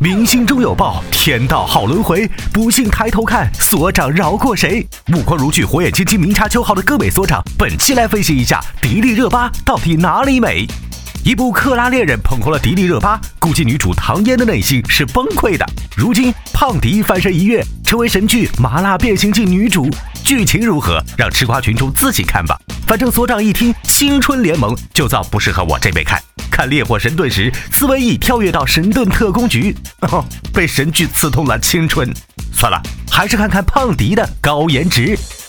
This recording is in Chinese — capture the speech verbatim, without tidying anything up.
明星中有报，天道好轮回，不信抬头看，所长饶过谁？目光如炬、火眼金睛、明察秋毫的歌美所长，本期来分析一下迪丽热巴到底哪里美。一部《克拉恋人》捧红了迪丽热巴，估计女主唐嫣的内心是崩溃的。如今胖迪翻身一跃，成为神剧《麻辣变形记》女主，剧情如何，让吃瓜群众自己看吧。反正所长一听青春联盟，就造不适合我这辈看。看烈火神盾时，斯文一跳跃到神盾特工局，哦，被神剧刺痛了青春。算了，还是看看胖迪的高颜值。